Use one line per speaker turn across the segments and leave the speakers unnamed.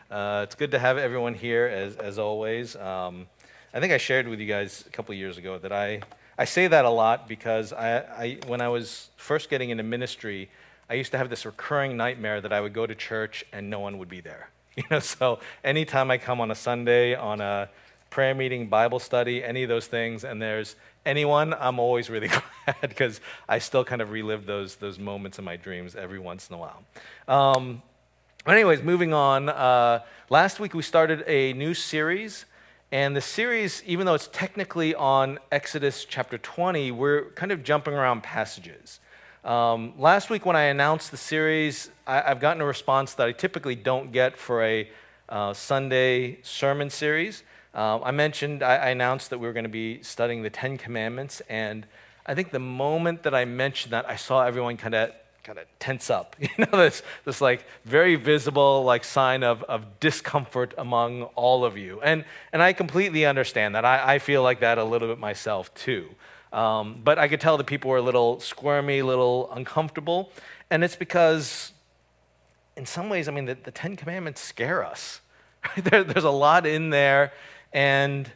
It's good to have everyone here, as always. I think I shared with you guys a couple of years ago that I say that a lot because when I was first getting into ministry, I used to have this recurring nightmare that I would go to church and no one would be there. So anytime I come on a Sunday, on a prayer meeting, Bible study, any of those things, and there's anyone, I'm always really glad because I still kind of relive those moments in my dreams every once in a while. But anyways, moving on. Last week we started a new series, and the series, even though it's technically on Exodus chapter 20, we're kind of jumping around passages. Last week when I announced the series, I've gotten a response that I typically don't get for a Sunday sermon series. I announced that we were going to be studying the Ten Commandments, and I think the moment that I mentioned that, I saw everyone kind of tense up. This like very visible like sign of discomfort among all of you. And I completely understand that. I feel like that a little bit myself too. But I could tell that people were a little squirmy, a little uncomfortable. And it's because in some ways, the Ten Commandments scare us. There's a lot in there, and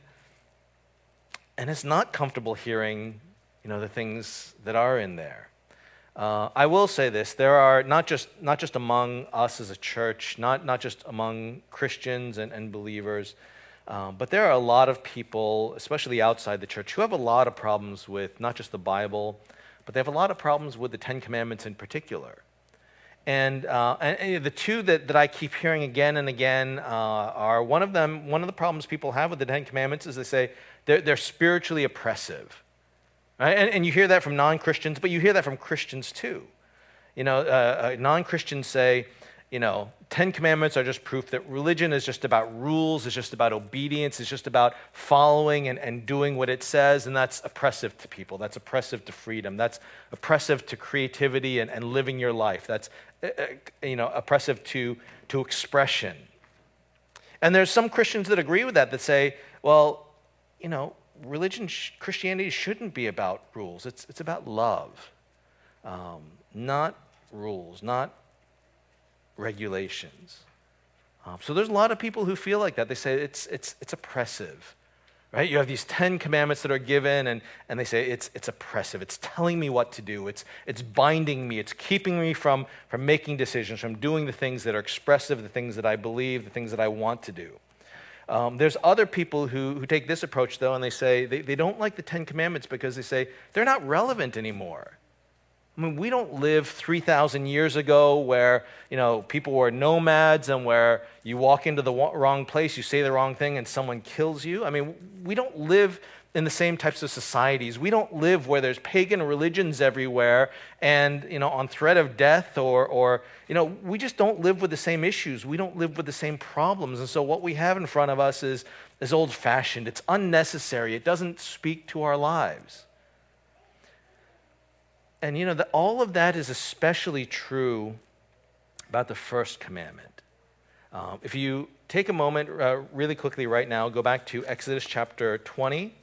it's not comfortable hearing, the things that are in there. I will say this: there are not just among us as a church, not just among Christians and believers, but there are a lot of people, especially outside the church, who have a lot of problems with not just the Bible, but they have a lot of problems with the Ten Commandments in particular. And the two that I keep hearing again and again are one of the problems people have with the Ten Commandments is they say they're spiritually oppressive. Right? And you hear that from non-Christians, but you hear that from Christians too. Non-Christians say, Ten Commandments are just proof that religion is just about rules, it's just about obedience, it's just about following and doing what it says, and that's oppressive to people, that's oppressive to freedom, that's oppressive to creativity and living your life, that's oppressive to expression. And there's some Christians that agree with that say, well, Christianity shouldn't be about rules. It's about love, not rules, not regulations. So there's a lot of people who feel like that. They say it's oppressive, right? You have these 10 commandments that are given, and they say it's oppressive. It's telling me what to do. It's binding me. It's keeping me from making decisions, from doing the things that are expressive, the things that I believe, the things that I want to do. There's other people who take this approach, though, and they say they don't like the Ten Commandments because they say they're not relevant anymore. We don't live 3,000 years ago where, people were nomads and where you walk into the wrong place, you say the wrong thing, and someone kills you. We don't live in the same types of societies. We don't live where there's pagan religions everywhere and, on threat of death or we just don't live with the same issues. We don't live with the same problems. And so what we have in front of us is old-fashioned. It's unnecessary. It doesn't speak to our lives. And, all of that is especially true about the first commandment. If you take a moment really quickly right now, go back to Exodus chapter 20.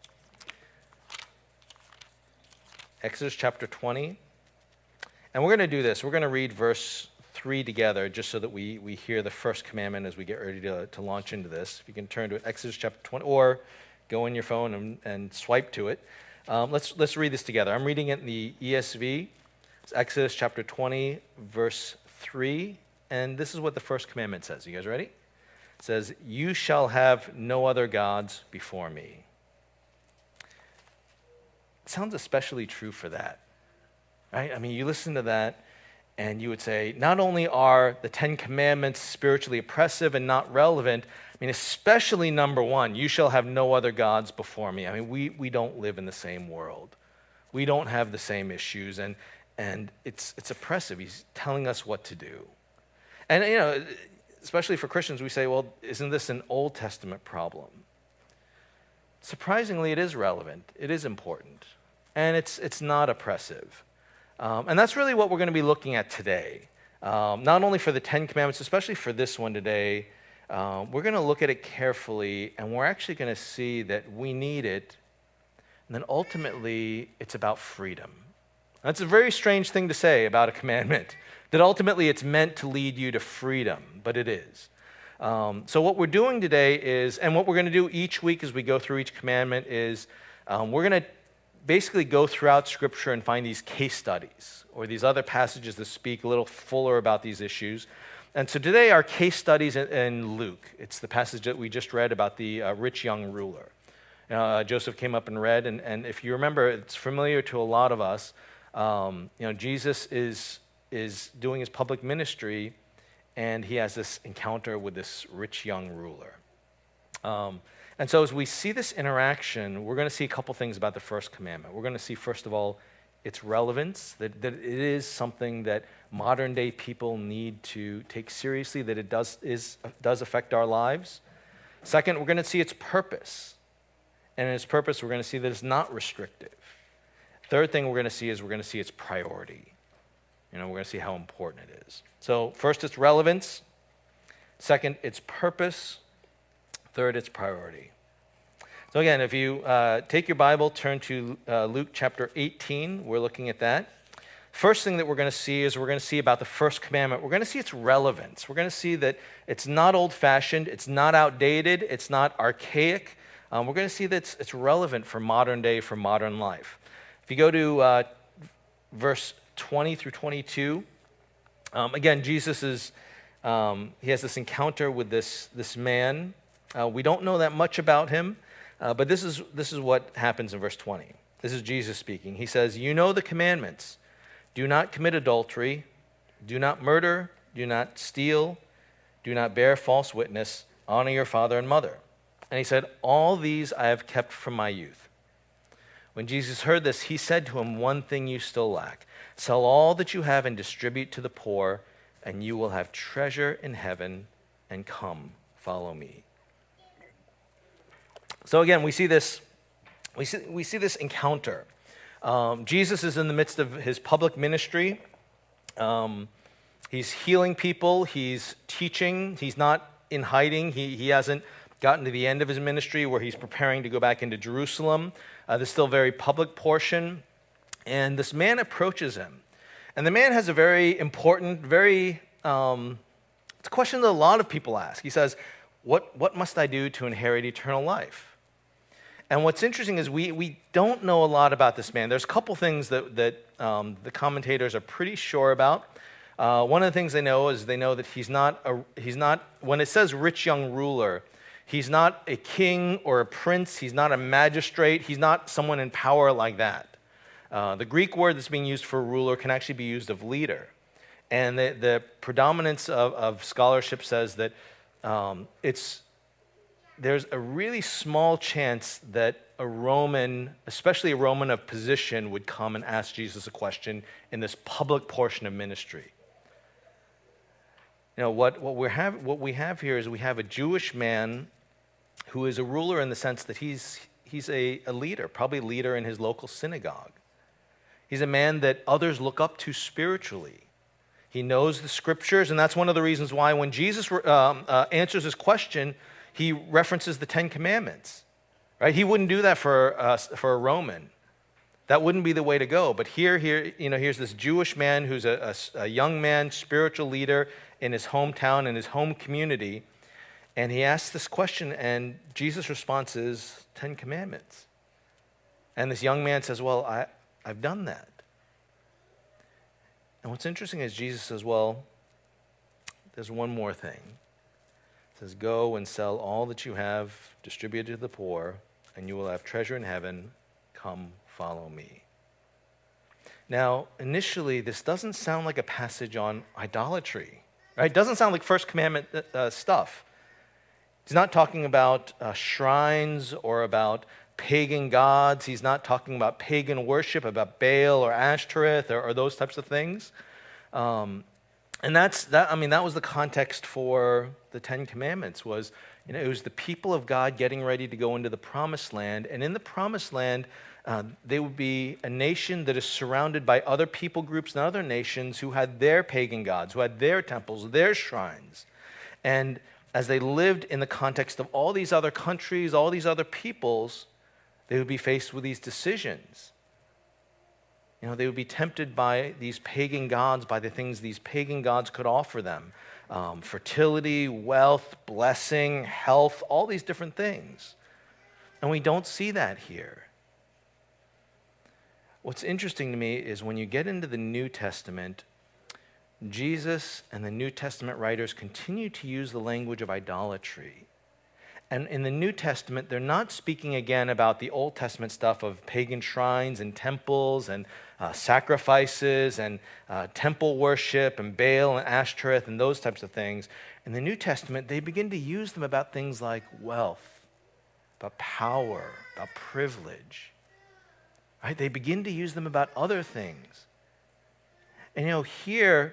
Exodus chapter 20. And we're going to do this. We're going to read verse 3 together just so that we hear the first commandment as we get ready to launch into this. If you can turn to it, Exodus chapter 20, or go in your phone and swipe to it. Let's read this together. I'm reading it in the ESV. It's Exodus chapter 20, verse 3. And this is what the first commandment says. You guys ready? It says, "You shall have no other gods before me." It sounds especially true for that, right? You listen to that and you would say, not only are the Ten Commandments spiritually oppressive and not relevant, especially number one, you shall have no other gods before me. We don't live in the same world. We don't have the same issues, and it's oppressive. He's telling us what to do. And, especially for Christians, we say, well, isn't this an Old Testament problem? Surprisingly, it is relevant. It is important. And it's not oppressive. And that's really what we're going to be looking at today. Not only for the Ten Commandments, especially for this one today, we're going to look at it carefully, and we're actually going to see that we need it, and then ultimately it's about freedom. That's a very strange thing to say about a commandment, that ultimately it's meant to lead you to freedom, but it is. So what we're doing today is, and what we're going to do each week as we go through each commandment is, we're going to basically go throughout Scripture and find these case studies or these other passages that speak a little fuller about these issues. And so today our case studies in Luke. It's the passage that we just read about the rich young ruler. Joseph came up and read, and if you remember, it's familiar to a lot of us. Jesus is doing his public ministry, and he has this encounter with this rich young ruler. And so as we see this interaction, we're going to see a couple things about the first commandment. We're going to see, first of all, its relevance, that it is something that modern day people need to take seriously, that it does affect our lives. Second, we're going to see its purpose. And in its purpose, we're going to see that it's not restrictive. Third thing we're going to see is we're going to see its priority. We're going to see how important it is. So first, its relevance. Second, its purpose. Third, its priority. So again, if you take your Bible, turn to Luke chapter 18. We're looking at that. First thing that we're going to see is we're going to see about the first commandment. We're going to see its relevance. We're going to see that it's not old-fashioned, it's not outdated, it's not archaic. We're going to see that it's relevant for modern day, for modern life. If you go to verse 20 through 22, again, Jesus is, he has this encounter with this man. We don't know that much about him, but this is what happens in verse 20. This is Jesus speaking. He says, "You know the commandments. Do not commit adultery. Do not murder. Do not steal. Do not bear false witness. Honor your father and mother." And he said, "All these I have kept from my youth." When Jesus heard this, he said to him, "One thing you still lack. Sell all that you have and distribute to the poor, and you will have treasure in heaven, and come, follow me." So again, we see this encounter. Jesus is in the midst of his public ministry. He's healing people. He's teaching. He's not in hiding. He hasn't gotten to the end of his ministry where he's preparing to go back into Jerusalem. There's still a very public portion. And this man approaches him. And the man has a very important, it's a question that a lot of people ask. He says, what must I do to inherit eternal life? And what's interesting is we don't know a lot about this man. There's a couple things that the commentators are pretty sure about. One of the things they know is they know that he's not, when it says rich young ruler, he's not a king or a prince. He's not a magistrate. He's not someone in power like that. The Greek word that's being used for ruler can actually be used of leader. And the predominance of scholarship says that there's a really small chance that a Roman, especially a Roman of position, would come and ask Jesus a question in this public portion of ministry. What we have here is we have a Jewish man who is a ruler in the sense that he's a leader, probably a leader in his local synagogue. He's a man that others look up to spiritually. He knows the scriptures, and that's one of the reasons why when Jesus answers his question, he references the Ten Commandments. Right? He wouldn't do that for a Roman. That wouldn't be the way to go. But here's this Jewish man who's a young man, spiritual leader in his hometown, in his home community, and he asks this question, and Jesus' response is 10 Commandments. And this young man says, "Well, I've done that." And what's interesting is Jesus says, "Well, there's one more thing." He says, "Go and sell all that you have, distribute it to the poor, and you will have treasure in heaven. Come, follow me." Now, initially, this doesn't sound like a passage on idolatry. Right? It doesn't sound like First Commandment stuff. He's not talking about shrines or about pagan gods. He's not talking about pagan worship, about Baal or Ashtoreth or those types of things. And that was the context for the Ten Commandments. It was the people of God getting ready to go into the Promised Land, and in the Promised Land, they would be a nation that is surrounded by other people groups and other nations who had their pagan gods, who had their temples, their shrines. And as they lived in the context of all these other countries, all these other peoples, they would be faced with these decisions. They would be tempted by these pagan gods, by the things these pagan gods could offer them. fertility, wealth, blessing, health, all these different things. And we don't see that here. What's interesting to me is when you get into the New Testament, Jesus and the New Testament writers continue to use the language of idolatry. And in the New Testament, they're not speaking again about the Old Testament stuff of pagan shrines and temples and sacrifices and temple worship and Baal and Ashtoreth and those types of things. In the New Testament, they begin to use them about things like wealth, about power, about privilege. Right? They begin to use them about other things. And here,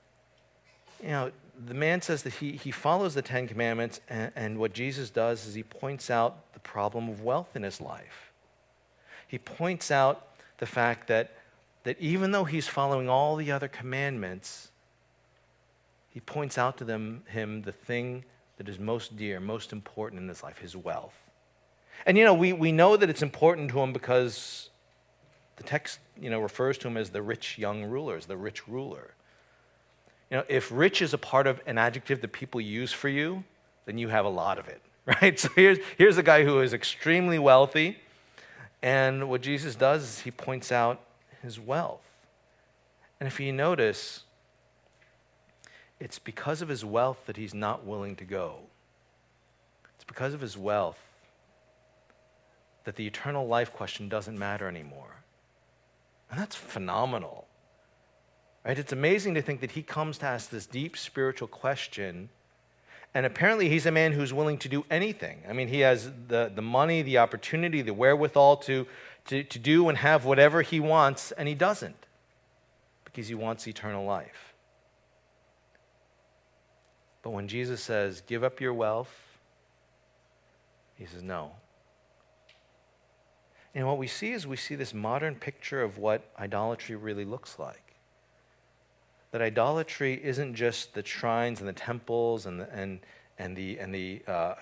the man says that he follows the Ten Commandments, and what Jesus does is he points out the problem of wealth in his life. He points out the fact that even though he's following all the other commandments, he points out to him the thing that is most dear, most important in his life, his wealth. And we know that it's important to him because the text refers to him as the rich young ruler, as the rich ruler. If rich is a part of an adjective that people use for you, then you have a lot of it, right? So here's a guy who is extremely wealthy, and what Jesus does is he points out his wealth. And if you notice, it's because of his wealth that he's not willing to go. It's because of his wealth that the eternal life question doesn't matter anymore. And that's phenomenal. Right? It's amazing to think that he comes to ask this deep spiritual question, and apparently he's a man who's willing to do anything. I mean, he has the money, the opportunity, the wherewithal to do and have whatever he wants, and he doesn't because he wants eternal life. But when Jesus says, give up your wealth, he says, no. And what we see is this modern picture of what idolatry really looks like. That idolatry isn't just the shrines and the temples and the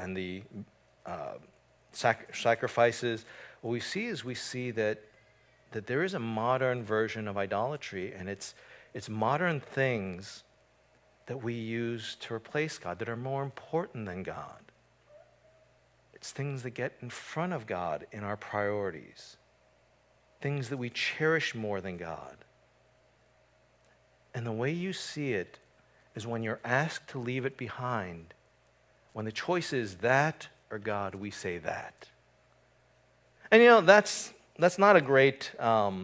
sacrifices. What we see that there is a modern version of idolatry, and it's modern things that we use to replace God that are more important than God. It's things that get in front of God in our priorities, things that we cherish more than God. And the way you see it is when you're asked to leave it behind. When the choice is that or God, we say that. And that's not a great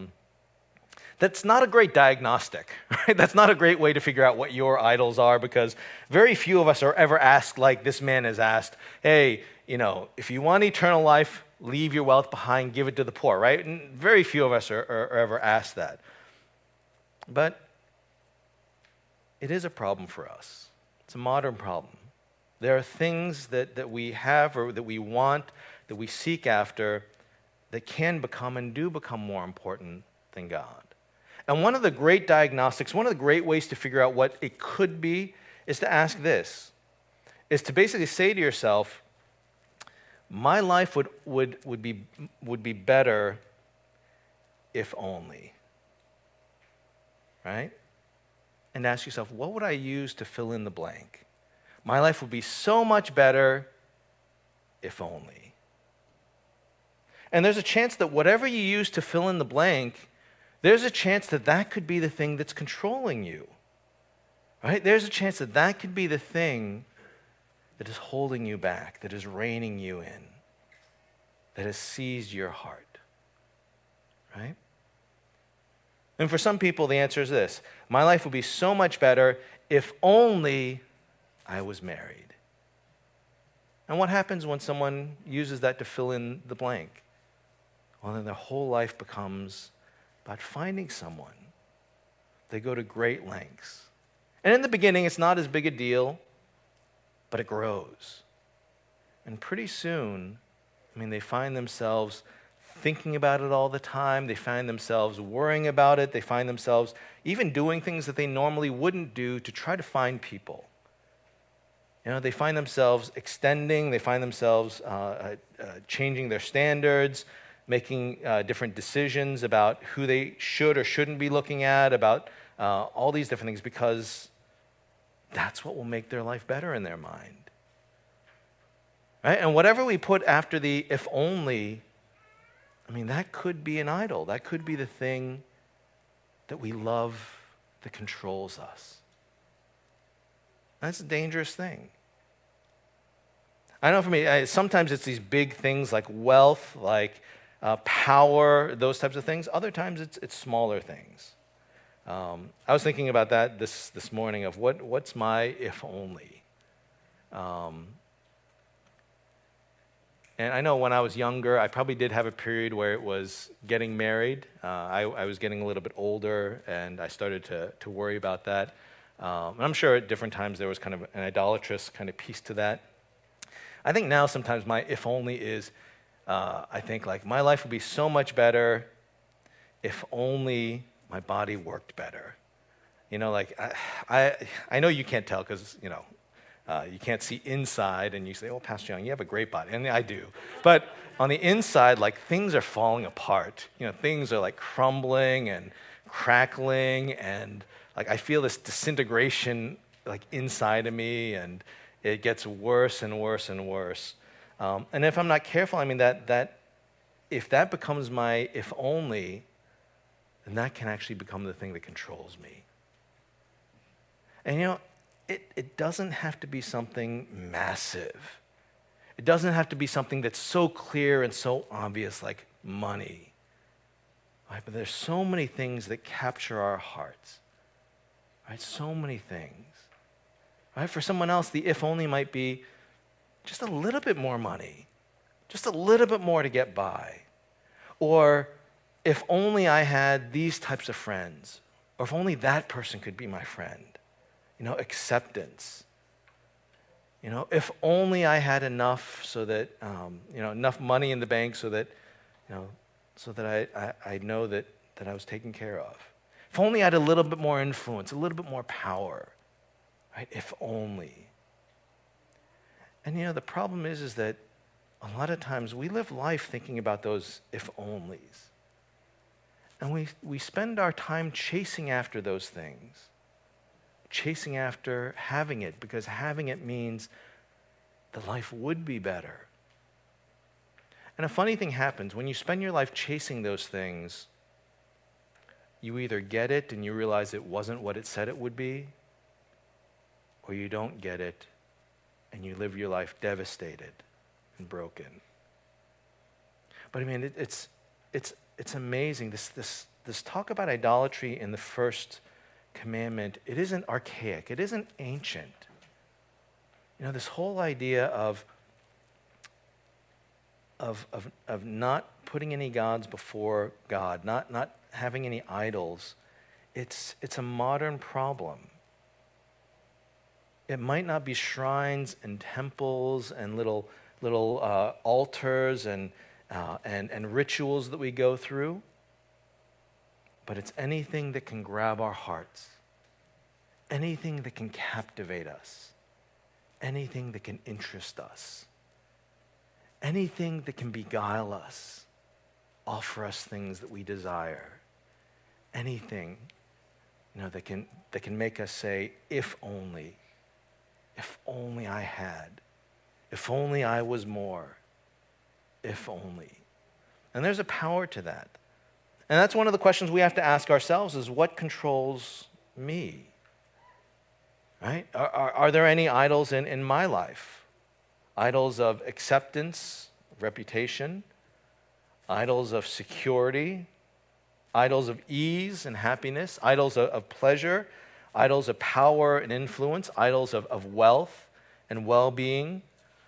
diagnostic, right? That's not a great way to figure out what your idols are, because very few of us are ever asked like this man is asked, hey, if you want eternal life, leave your wealth behind, give it to the poor, right? And very few of us are ever asked that. But it is a problem for us. It's a modern problem. There are things that we have or that we want, that we seek after, that can become and do become more important than God. And one of the great diagnostics, one of the great ways to figure out what it could be, is to ask this, is to basically say to yourself, my life would be better if only, right? And ask yourself, what would I use to fill in the blank? My life would be so much better if only. And there's a chance that whatever you use to fill in the blank, there's a chance that could be the thing that's controlling you. Right? There's a chance that could be the thing that is holding you back, that is reining you in, that has seized your heart. Right? And for some people, the answer is this: my life would be so much better if only I was married. And what happens when someone uses that to fill in the blank? Well, then their whole life becomes about finding someone. They go to great lengths. And in the beginning, it's not as big a deal, but it grows. And pretty soon, they find themselves thinking about it all the time. They find themselves worrying about it. They find themselves even doing things that they normally wouldn't do to try to find people. They find themselves extending. They find themselves changing their standards, making different decisions about who they should or shouldn't be looking at, about all these different things, because that's what will make their life better in their mind. Right? And whatever we put after the if only, I mean, that could be an idol. That could be the thing that we love that controls us. That's a dangerous thing. I know for me, sometimes it's these big things like wealth, like power, those types of things. Other times it's smaller things. I was thinking about that this morning of what's my if only. And I know when I was younger, I probably did have a period where it was getting married. I was getting a little bit older, and I started to worry about that. And I'm sure at different times there was kind of an idolatrous kind of piece to that. I think now sometimes my if only is, I think like my life would be so much better if only my body worked better. You know, like I know you can't tell because, you can't see inside, and you say, oh, Pastor Young, you have a great body. And I do. But on the inside, like, things are falling apart. Things are, like, crumbling and crackling, and, like, I feel this disintegration, like, inside of me, and it gets worse and worse and worse. And if I'm not careful, I mean, that if that becomes my if only, then that can actually become the thing that controls me. And, it doesn't have to be something massive. It doesn't have to be something that's so clear and so obvious like money. Right? But there's so many things that capture our hearts. Right? So many things. Right? For someone else, the if only might be just a little bit more money. Just a little bit more to get by. Or if only I had these types of friends. Or if only that person could be my friend. Acceptance. If only I had enough so that, enough money in the bank so that, so that I know that I was taken care of. If only I had a little bit more influence, a little bit more power, right? If only. And, the problem is that a lot of times we live life thinking about those if onlys. And we spend our time chasing after those things. Chasing after having it, because having it means the life would be better. And a funny thing happens when you spend your life chasing those things. You either get it and you realize it wasn't what it said it would be, or you don't get it and you live your life devastated and broken. But I mean, it's amazing. This talk about idolatry in the first commandment, it isn't archaic, it isn't ancient. This whole idea of not putting any gods before God, not having any idols, it's a modern problem. It might not be shrines and temples and little altars and rituals that we go through. But it's anything that can grab our hearts, anything that can captivate us, anything that can interest us, anything that can beguile us, offer us things that we desire, anything that can make us say, if only I had, if only I was more, if only. And there's a power to that. And that's one of the questions we have to ask ourselves is, what controls me? Right? Are there any idols in my life? Idols of acceptance, reputation, idols of security, idols of ease and happiness, idols of pleasure, idols of power and influence, idols of wealth and well-being.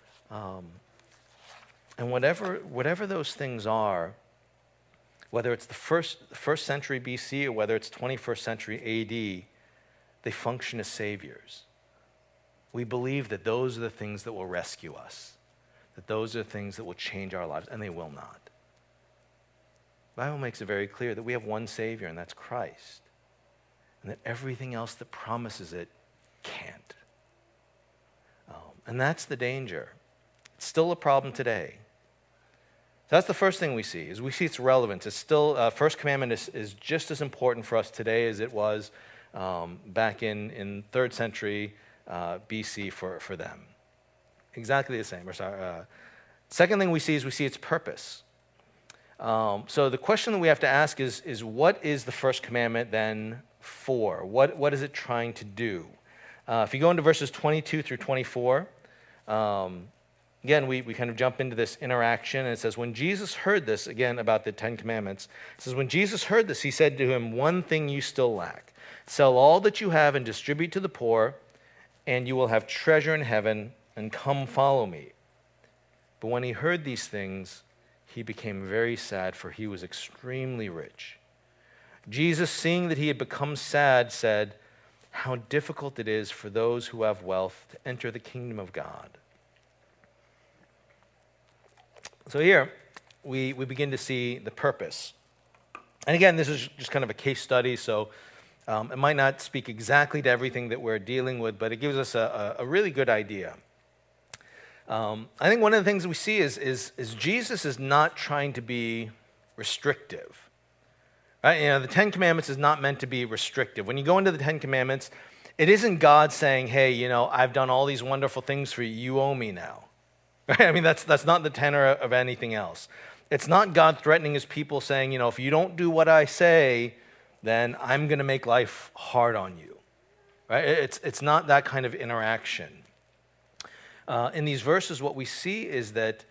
And whatever those things are, whether it's the first century BC or whether it's 21st century AD, they function as saviors. We believe that those are the things that will rescue us, that those are the things that will change our lives, and they will not. The Bible makes it very clear that we have one Savior, and that's Christ, and that everything else that promises it can't. And that's the danger. It's still a problem today. So that's the first thing we see, is we see its relevance. It's still, First Commandment is just as important for us today as it was back in 3rd century BC for them. Exactly the same. Second thing we see is we see its purpose. So the question that we have to ask is what is the first commandment then for? What is it trying to do? If you go into verses 22 through 24, again, we kind of jump into this interaction, and it says, when Jesus heard this, again, about the Ten Commandments, it says, when Jesus heard this, he said to him, one thing you still lack. Sell all that you have and distribute to the poor, and you will have treasure in heaven, and come follow me. But when he heard these things, he became very sad, for he was extremely rich. Jesus, seeing that he had become sad, said, how difficult it is for those who have wealth to enter the kingdom of God. So here, we begin to see the purpose. And again, this is just kind of a case study, so it might not speak exactly to everything that we're dealing with, but it gives us a really good idea. I think one of the things we see is Jesus is not trying to be restrictive. Right? You know, the Ten Commandments is not meant to be restrictive. When you go into the Ten Commandments, it isn't God saying, hey, you know, I've done all these wonderful things for you, you owe me now. Right? I mean, that's not the tenor of anything else. It's not God threatening his people saying, you know, if you don't do what I say, then I'm going to make life hard on you. Right? It's not that kind of interaction. In these verses, what we see is that,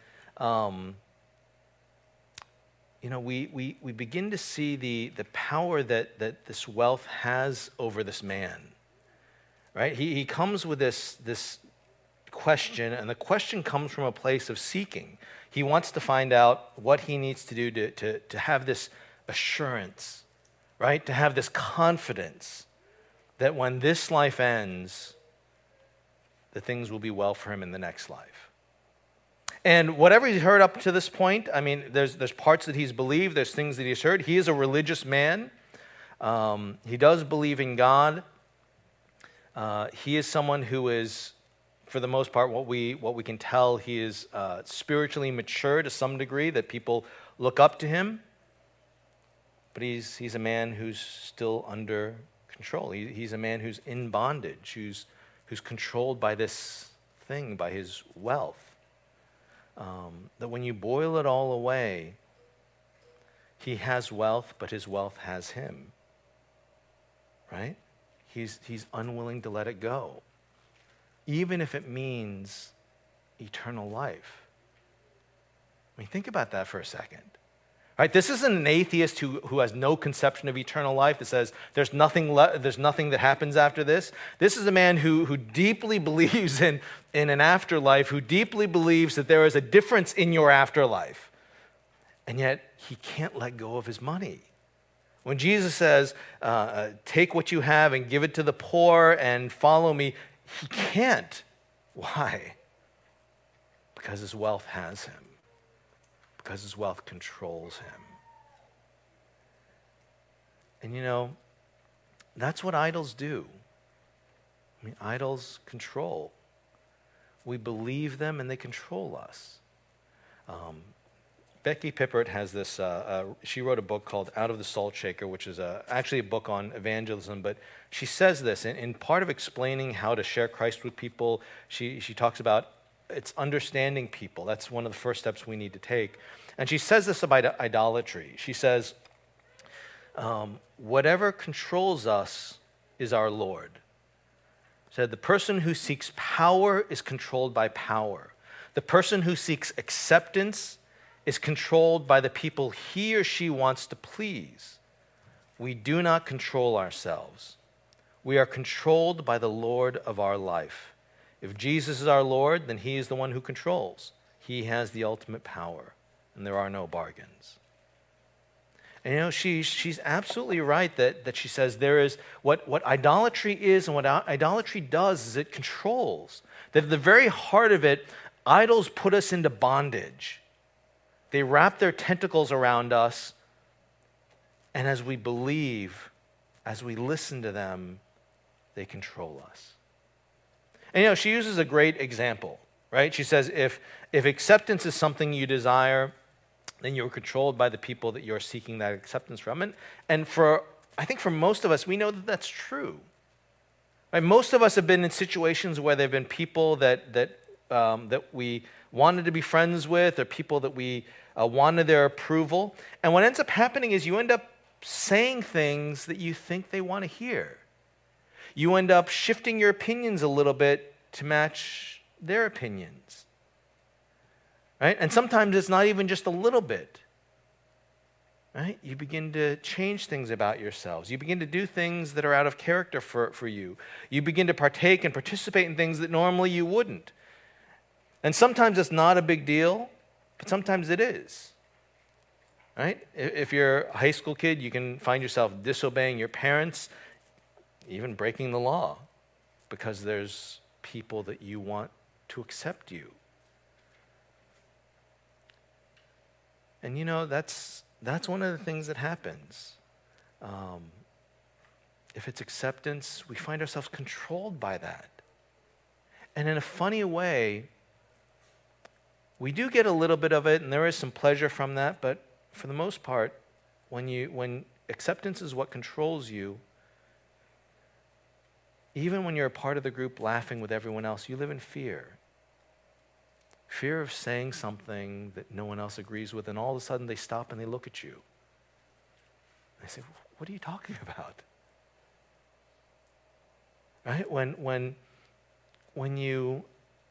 we begin to see the power that this wealth has over this man. Right? He comes with this question, and the question comes from a place of seeking. He wants to find out what he needs to do to have this assurance, right? To have this confidence that when this life ends, the things will be well for him in the next life. And whatever he's heard up to this point, I mean, there's parts that he's believed, there's things that he's heard. He is a religious man. He does believe in God. He is someone who is, for the most part, what we can tell, he is spiritually mature to some degree, that people look up to him. But he's a man who's still under control. He's a man who's in bondage, who's controlled by this thing, by his wealth. That when you boil it all away, he has wealth, but his wealth has him. Right? He's unwilling to let it go, even if it means eternal life. I mean, think about that for a second. Right? This isn't an atheist who has no conception of eternal life, that says there's nothing that happens after this. This is a man who deeply believes in an afterlife, who deeply believes that there is a difference in your afterlife. And yet, he can't let go of his money. When Jesus says, take what you have and give it to the poor and follow me, he can't. Why? Because his wealth has him. Because his wealth controls him. And you know, that's what idols do. I mean, idols control. We believe them and they control us. Becky Pippert has this, she wrote a book called Out of the Salt Shaker, which is actually a book on evangelism, but she says this, in part of explaining how to share Christ with people, she talks about it's understanding people. That's one of the first steps we need to take. And she says this about idolatry. She says, whatever controls us is our Lord. She said, the person who seeks power is controlled by power. The person who seeks acceptance is controlled by the people he or she wants to please. We do not control ourselves. We are controlled by the Lord of our life. If Jesus is our Lord, then he is the one who controls. He has the ultimate power, and there are no bargains. And you know, she's absolutely right that she says there is, what idolatry is and what idolatry does is it controls. That at the very heart of it, idols put us into bondage. They wrap their tentacles around us, and as we believe, as we listen to them, they control us. And you know, she uses a great example, right? She says, if acceptance is something you desire, then you're controlled by the people that you're seeking that acceptance from. And I think for most of us, we know that that's true. Right? Most of us have been in situations where there have been people that we wanted to be friends with, or people that we wanted their approval. And what ends up happening is you end up saying things that you think they want to hear. You end up shifting your opinions a little bit to match their opinions. Right? And sometimes it's not even just a little bit. Right? You begin to change things about yourselves. You begin to do things that are out of character for you. You begin to partake and participate in things that normally you wouldn't. And sometimes it's not a big deal, but sometimes it is. Right? If you're a high school kid, you can find yourself disobeying your parents, even breaking the law, because there's people that you want to accept you. And that's one of the things that happens. If it's acceptance, we find ourselves controlled by that. And in a funny way, we do get a little bit of it, and there is some pleasure from that, but for the most part, when acceptance is what controls you, even when you're a part of the group laughing with everyone else, you live in fear. Fear of saying something that no one else agrees with, and all of a sudden they stop and they look at you. They say, "What are you talking about?" Right? When you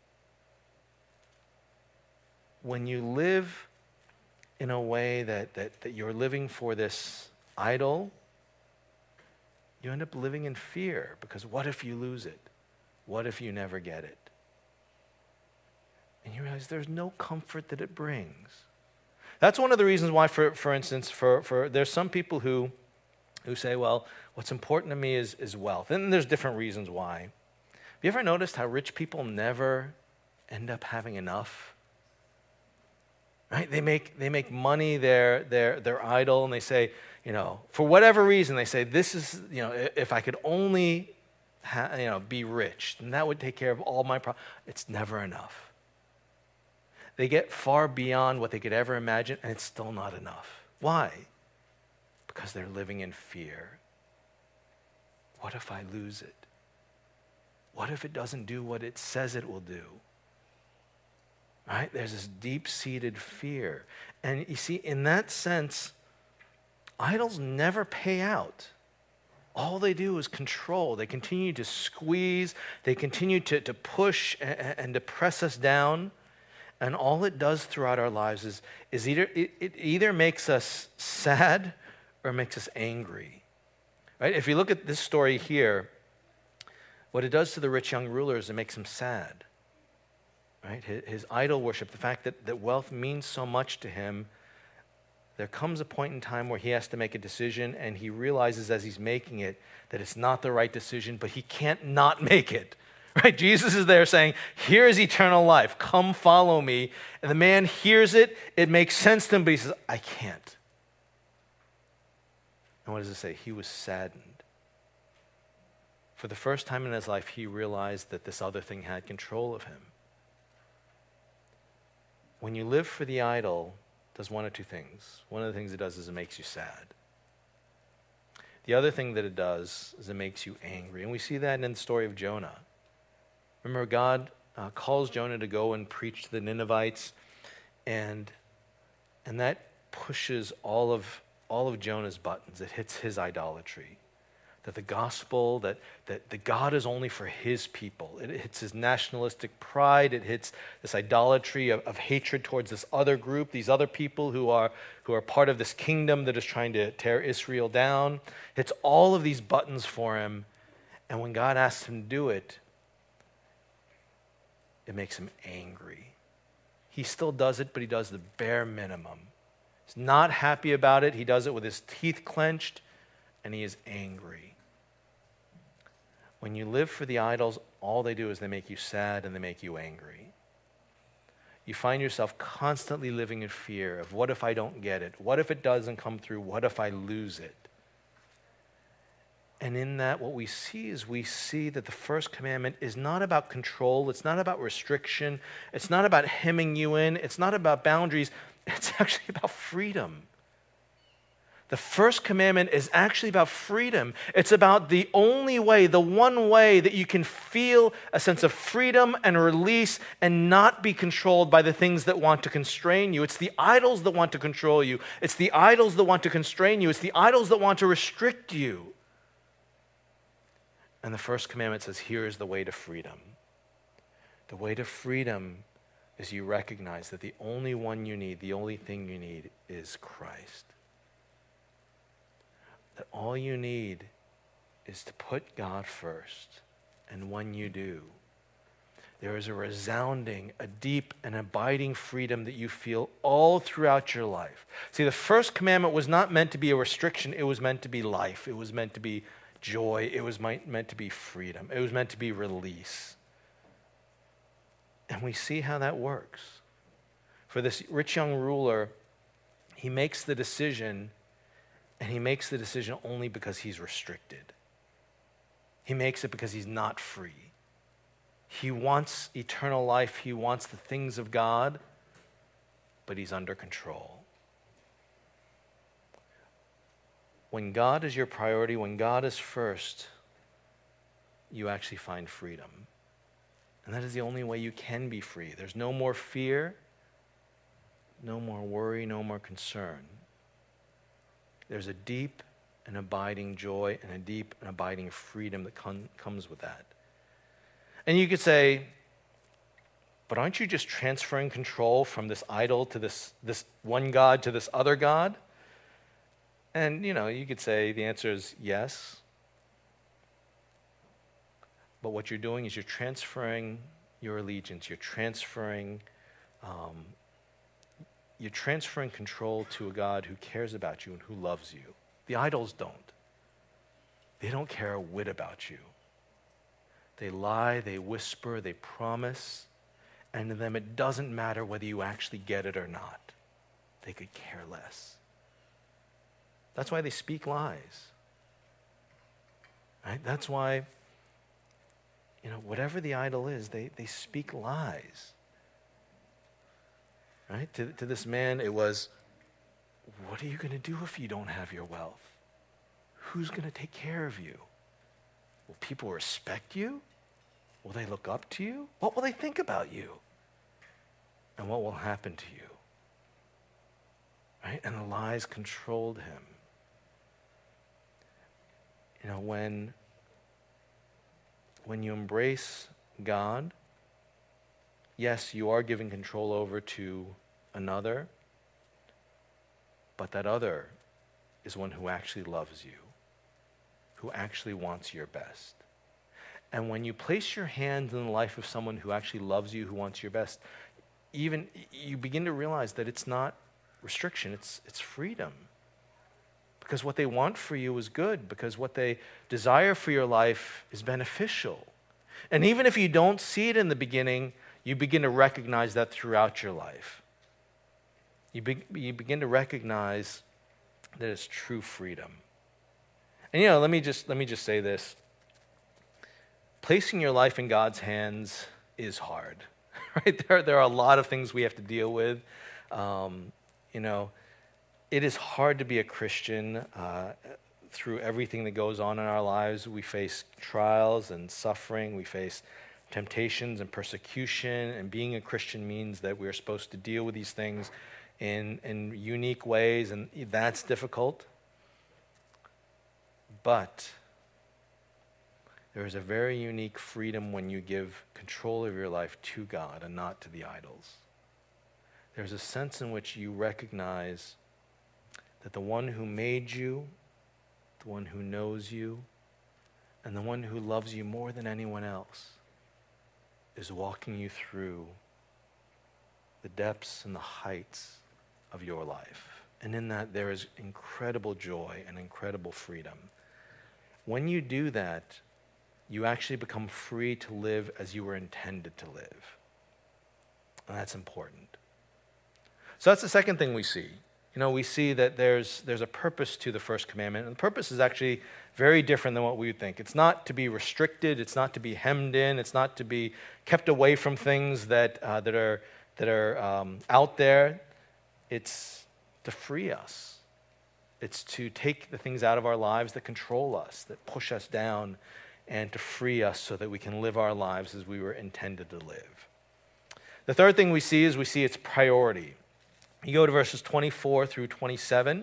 live in a way that you're living for this idol, you end up living in fear, because what if you lose it? What if you never get it? And you realize there's no comfort that it brings. That's one of the reasons why, for instance, there's some people who say, well, what's important to me is wealth. And there's different reasons why. Have you ever noticed how rich people never end up having enough? Right? They make money their idol, and they say, for whatever reason, they say, this is, if I could only be rich, then that would take care of all my problems. It's never enough. They get far beyond what they could ever imagine, and it's still not enough. Why? Because they're living in fear. What if I lose it? What if it doesn't do what it says it will do? Right? There's this deep-seated fear. And you see, in that sense, idols never pay out. All they do is control. They continue to squeeze. They continue to push and to press us down. And all it does throughout our lives is it either makes us sad or makes us angry. Right? If you look at this story here, what it does to the rich young ruler is it makes him sad. Right? His idol worship, the fact that wealth means so much to him, there comes a point in time where he has to make a decision, and he realizes as he's making it that it's not the right decision, but he can't not make it. Right? Jesus is there saying, here is eternal life. Come follow me. And the man hears it. It makes sense to him, but he says, I can't. And what does it say? He was saddened. For the first time in his life, he realized that this other thing had control of him. When you live for the idol, it does one of two things. One of the things it does is it makes you sad. The other thing that it does is it makes you angry. And we see that in the story of Jonah. Remember, God calls Jonah to go and preach to the Ninevites, and that pushes all of Jonah's buttons. It hits his idolatry. That the gospel, that God is only for his people. It hits his nationalistic pride. It hits this idolatry of hatred towards this other group, these other people who are part of this kingdom that is trying to tear Israel down. It hits all of these buttons for him, and when God asks him to do it, it makes him angry. He still does it, but he does the bare minimum. He's not happy about it. He does it with his teeth clenched, and he is angry. When you live for the idols, all they do is they make you sad and they make you angry. You find yourself constantly living in fear of, what if I don't get it? What if it doesn't come through? What if I lose it? And in that, what we see that the first commandment is not about control. It's not about restriction. It's not about hemming you in. It's not about boundaries. It's actually about freedom. The first commandment is actually about freedom. It's about the only way, the one way that you can feel a sense of freedom and release and not be controlled by the things that want to constrain you. It's the idols that want to control you. It's the idols that want to constrain you. It's the idols that want to restrict you. And the first commandment says, here is the way to freedom. The way to freedom is you recognize that the only one you need, the only thing you need is Christ. That all you need is to put God first. And when you do, there is a resounding, a deep and abiding freedom that you feel all throughout your life. See, the first commandment was not meant to be a restriction. It was meant to be life. It was meant to be joy. It was meant to be freedom. It was meant to be release. And we see how that works. For this rich young ruler, he makes the decision. And he makes the decision only because he's restricted. He makes it because he's not free. He wants eternal life. He wants the things of God, but he's under control. When God is your priority, when God is first, you actually find freedom. And that is the only way you can be free. There's no more fear, no more worry, no more concern. There's a deep and abiding joy and a deep and abiding freedom that comes with that. And you could say, but aren't you just transferring control from this idol to this one God to this other God? And, you could say the answer is yes. But what you're doing is you're transferring your allegiance. You're transferring control to a God who cares about you and who loves you. The idols don't. They don't care a whit about you. They lie, they whisper, they promise, and to them it doesn't matter whether you actually get it or not. They could care less. That's why they speak lies. Right? That's why, whatever the idol is, they speak lies. Right? To this man, it was, what are you going to do if you don't have your wealth? Who's going to take care of you? Will people respect you? Will they look up to you? What will they think about you? And what will happen to you? Right? And the lies controlled him. When you embrace God, yes, you are giving control over to another, but that other is one who actually loves you, who actually wants your best. And when you place your hands in the life of someone who actually loves you, who wants your best, even you begin to realize that it's not restriction, it's freedom. Because what they want for you is good, because what they desire for your life is beneficial. And even if you don't see it in the beginning, you begin to recognize that throughout your life. You begin to recognize that it's true freedom. And let me just say this. Placing your life in God's hands is hard, right? There are a lot of things we have to deal with. It is hard to be a Christian through everything that goes on in our lives. We face trials and suffering. We face temptations and persecution. And being a Christian means that we're supposed to deal with these things in unique ways, and that's difficult. But there is a very unique freedom when you give control of your life to God and not to the idols. There's a sense in which you recognize that the one who made you, the one who knows you, and the one who loves you more than anyone else is walking you through the depths and the heights of your life. And in that, there is incredible joy and incredible freedom. When you do that, you actually become free to live as you were intended to live. And that's important. So that's the second thing we see. We see that there's a purpose to the first commandment, and the purpose is actually very different than what we would think. It's not to be restricted. It's not to be hemmed in. It's not to be kept away from things that are out there. It's to free us. It's to take the things out of our lives that control us, that push us down, and to free us so that we can live our lives as we were intended to live. The third thing we see is its priority. You go to verses 24 through 27.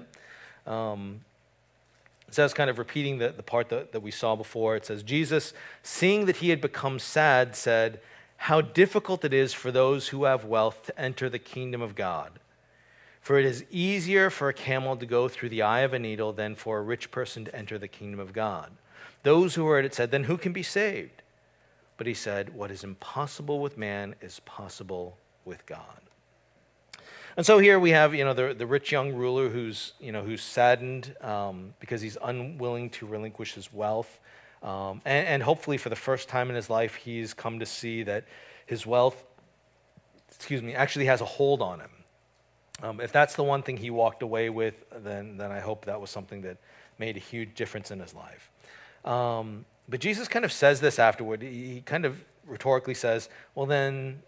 It says, kind of repeating the part that we saw before, it says, Jesus, seeing that he had become sad, said, "How difficult it is for those who have wealth to enter the kingdom of God. For it is easier for a camel to go through the eye of a needle than for a rich person to enter the kingdom of God." Those who heard it said, "Then who can be saved?" But he said, "What is impossible with man is possible with God." And so here we have, the rich young ruler who's saddened because he's unwilling to relinquish his wealth. And hopefully for the first time in his life, he's come to see that his wealth, actually has a hold on him. If that's the one thing he walked away with, then I hope that was something that made a huge difference in his life. But Jesus kind of says this afterward. He kind of rhetorically says, well then,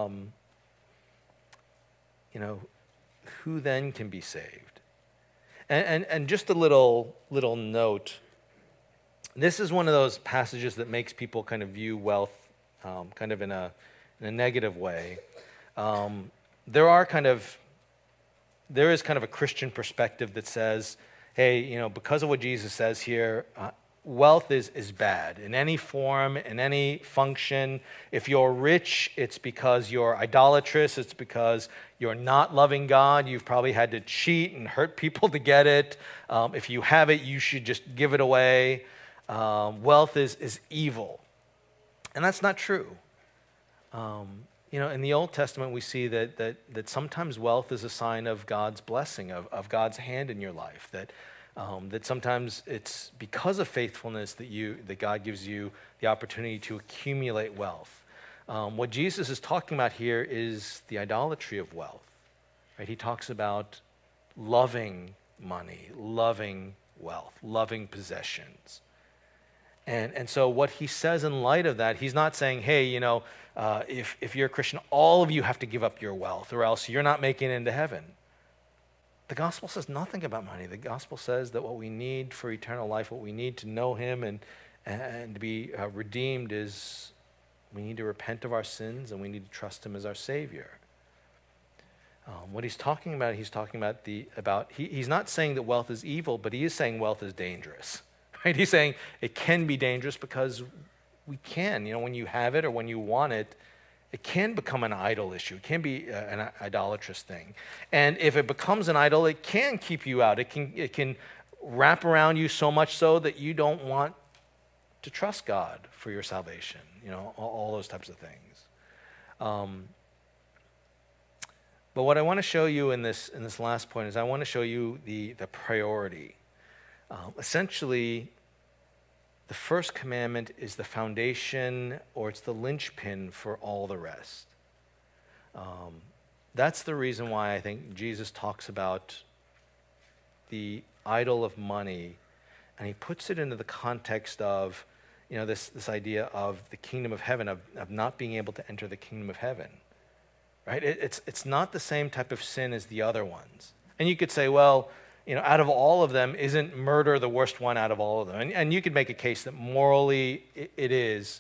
who then can be saved? And just a little note. This is one of those passages that makes people kind of view wealth kind of in a negative way. There is kind of a Christian perspective that says, hey, because of what Jesus says here, wealth is bad in any form, in any function. If you're rich, it's because you're idolatrous. It's because you're not loving God. You've probably had to cheat and hurt people to get it. If you have it, you should just give it away. Wealth is evil. And that's not true. In the Old Testament, we see that sometimes wealth is a sign of God's blessing, of God's hand in your life, that sometimes it's because of faithfulness that God gives you the opportunity to accumulate wealth. What Jesus is talking about here is the idolatry of wealth. Right? He talks about loving money, loving wealth, loving possessions. And so what he says in light of that, he's not saying, hey, if you're a Christian, all of you have to give up your wealth or else you're not making it into heaven. The gospel says nothing about money. The gospel says that what we need for eternal life, what we need to know him and to be redeemed is we need to repent of our sins and we need to trust him as our Savior. What he's talking about, he's not saying that wealth is evil, but he is saying wealth is dangerous. Right? He's saying it can be dangerous because we can, when you have it or when you want it, it can become an idol issue. It can be an idolatrous thing. And if it becomes an idol, it can keep you out. It can wrap around you so much so that you don't want to trust God for your salvation. All those types of things. But what I want to show you in this last point is I want to show you the priority. Essentially, the first commandment is the foundation, or it's the linchpin for all the rest. That's the reason why I think Jesus talks about the idol of money, and he puts it into the context of, this idea of the kingdom of heaven, of not being able to enter the kingdom of heaven. Right? It's not the same type of sin as the other ones. And you could say, well, out of all of them, isn't murder the worst one out of all of them? And you could make a case that morally it is.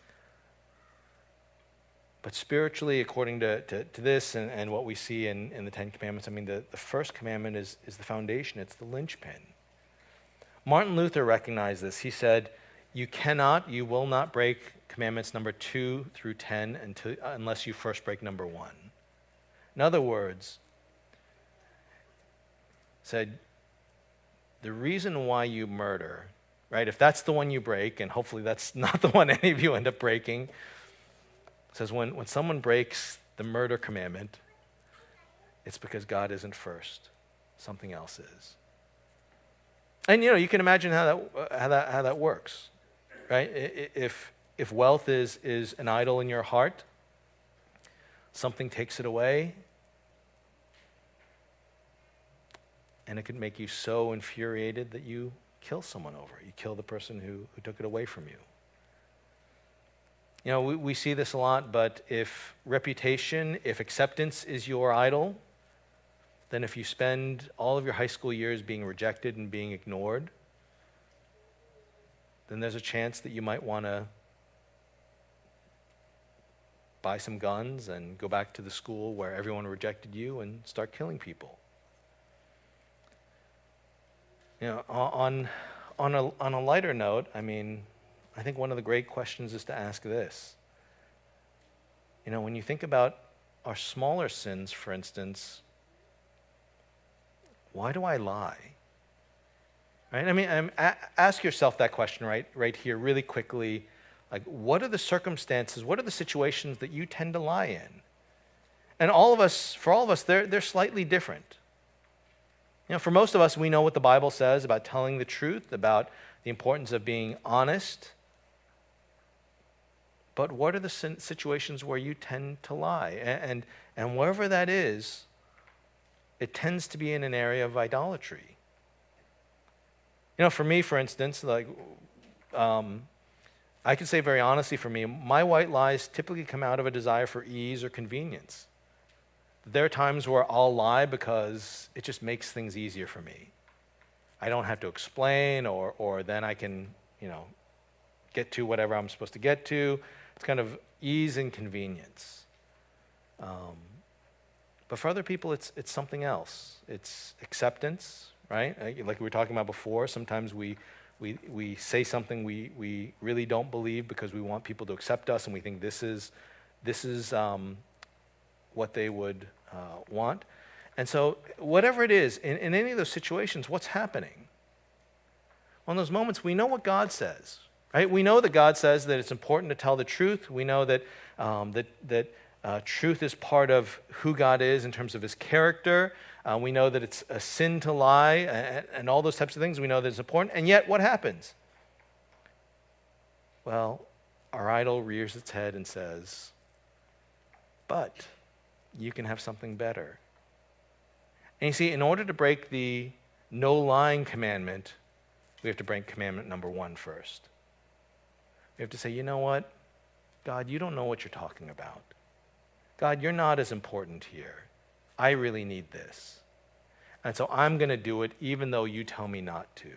But spiritually, according to this and what we see in the Ten Commandments, the first commandment is the foundation. It's the linchpin. Martin Luther recognized this. He said, you will not break commandments number 2 through 10 unless you first break number 1. In other words, said, the reason why you murder, right, if that's the one you break, and hopefully that's not the one any of you end up breaking, says when someone breaks the murder commandment, it's because God isn't first. Something else is. And you can imagine how that works, right? If wealth is an idol in your heart, something takes it away, and it could make you so infuriated that you kill someone over it. You kill the person who took it away from you. We see this a lot, but if reputation, if acceptance is your idol, than if you spend all of your high school years being rejected and being ignored, then there's a chance that you might want to buy some guns and go back to the school where everyone rejected you and start killing people. On a lighter note, I think one of the great questions is to ask this. When you think about our smaller sins, for instance, why do I lie? Right? Ask yourself that question right here really quickly. Like, what are the circumstances, what are the situations that you tend to lie in? And for all of us, they're slightly different. For most of us, we know what the Bible says about telling the truth, about the importance of being honest. But what are the situations where you tend to lie? And wherever that is, it tends to be in an area of idolatry. For me, for instance, I can say very honestly for me, my white lies typically come out of a desire for ease or convenience. There are times where I'll lie because it just makes things easier for me. I don't have to explain, or then I can, get to whatever I'm supposed to get to. It's kind of ease and convenience. But for other people, it's something else. It's acceptance, right? Like we were talking about before, sometimes we say something we really don't believe because we want people to accept us, and we think this is what they would want. And so whatever it is, in any of those situations, what's happening? Well, in those moments, we know what God says, right? We know that God says that it's important to tell the truth. We know that truth is part of who God is in terms of his character. We know that it's a sin to lie and all those types of things. We know that it's important. And yet, what happens? Well, our idol rears its head and says, but you can have something better. And you see, in order to break the no lying commandment, we have to break commandment number 1 first. We have to say, you know what? God, you don't know what you're talking about. God, you're not as important here. I really need this. And so I'm going to do it even though you tell me not to.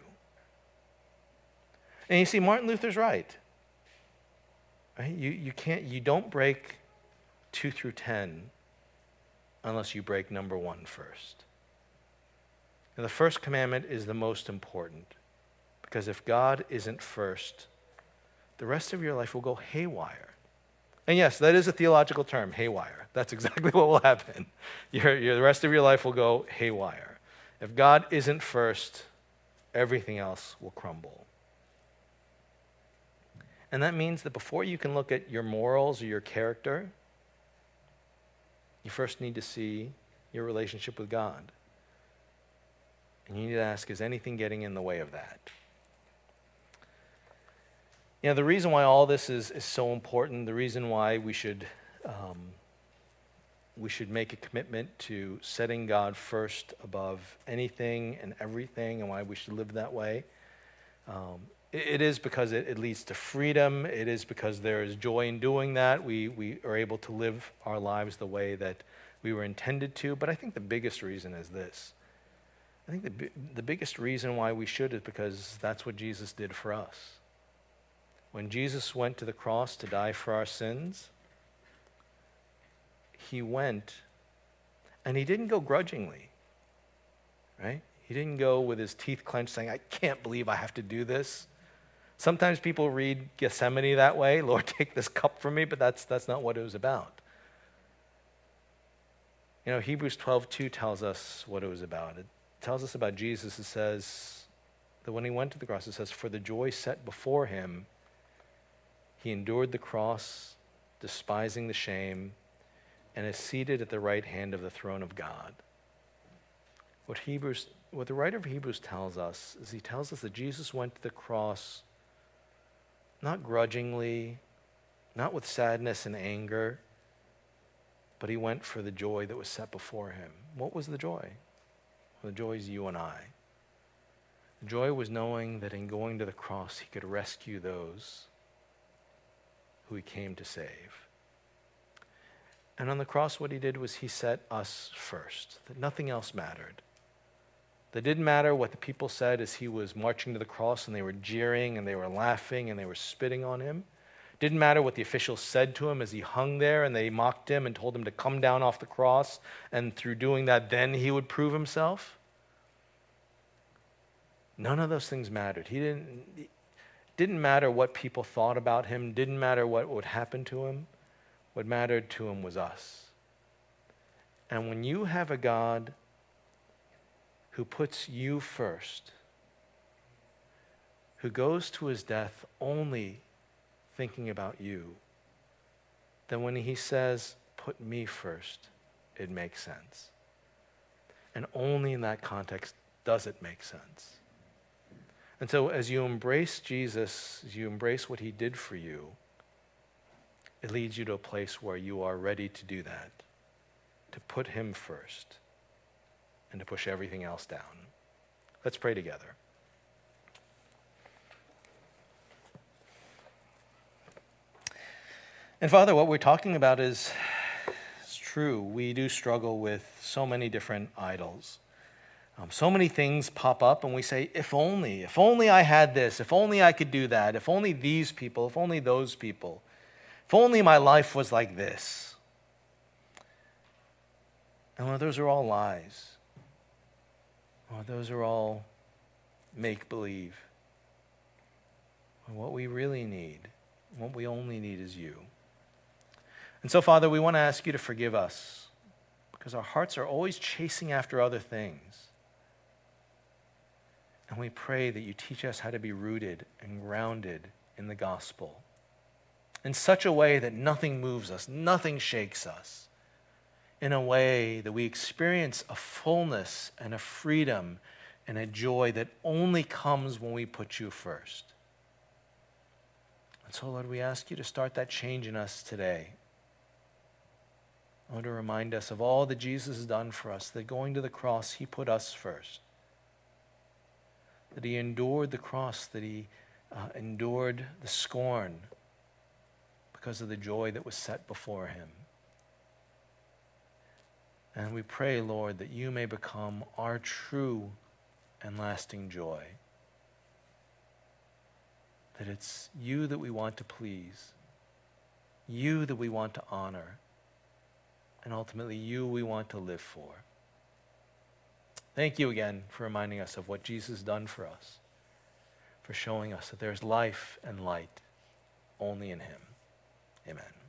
And you see, Martin Luther's right. Right? You don't break 2 through 10 unless you break number 1 first. And the first commandment is the most important, because if God isn't first, the rest of your life will go haywire. And yes, that is a theological term, haywire. That's exactly what will happen. The rest of your life will go haywire. If God isn't first, everything else will crumble. And that means that before you can look at your morals or your character, you first need to see your relationship with God. And you need to ask, is anything getting in the way of that? The reason why all this is so important, the reason why we should make a commitment to setting God first above anything and everything, and why we should live that way, it is because it leads to freedom. It is because there is joy in doing that. We are able to live our lives the way that we were intended to. But I think the biggest reason is this. I think the biggest reason why we should is because that's what Jesus did for us. When Jesus went to the cross to die for our sins, he went, and he didn't go grudgingly, right? He didn't go with his teeth clenched saying, I can't believe I have to do this. Sometimes people read Gethsemane that way, Lord, take this cup from me, but that's not what it was about. Hebrews 12:2 tells us what it was about. It tells us about Jesus. It says that when he went to the cross, it says, for the joy set before him, he endured the cross, despising the shame, and is seated at the right hand of the throne of God. What the writer of Hebrews tells us is he tells us that Jesus went to the cross not grudgingly, not with sadness and anger, but he went for the joy that was set before him. What was the joy? Well, the joy is you and I. The joy was knowing that in going to the cross, he could rescue those who he came to save. And on the cross, what he did was he set us first, that nothing else mattered. That didn't matter what the people said as he was marching to the cross and they were jeering and they were laughing and they were spitting on him. Didn't matter what the officials said to him as he hung there and they mocked him and told him to come down off the cross, and through doing that, then he would prove himself. None of those things mattered. It didn't matter what people thought about him, didn't matter what would happen to him. What mattered to him was us. And when you have a God who puts you first, who goes to his death only thinking about you, then when he says, put me first, it makes sense. And only in that context does it make sense. And so as you embrace Jesus, as you embrace what he did for you, it leads you to a place where you are ready to do that, to put him first and to push everything else down. Let's pray together. And Father, what we're talking about is true. We do struggle with so many different idols. So many things pop up and we say, if only I had this, if only I could do that, if only these people, if only those people. If only my life was like this. And well, those are all lies. Well, those are all make-believe. And what we really need, what we only need is you. And so, Father, we want to ask you to forgive us because our hearts are always chasing after other things. And we pray that you teach us how to be rooted and grounded in the gospel in such a way that nothing moves us, nothing shakes us, in a way that we experience a fullness and a freedom and a joy that only comes when we put you first. And so, Lord, we ask you to start that change in us today. I want to remind us of all that Jesus has done for us, that going to the cross, he put us first. That he endured the cross, that he endured the scorn because of the joy that was set before him. And we pray, Lord, that you may become our true and lasting joy. That it's you that we want to please, you that we want to honor, and ultimately you we want to live for. Thank you again for reminding us of what Jesus has done for us, for showing us that there's life and light only in him. Amen.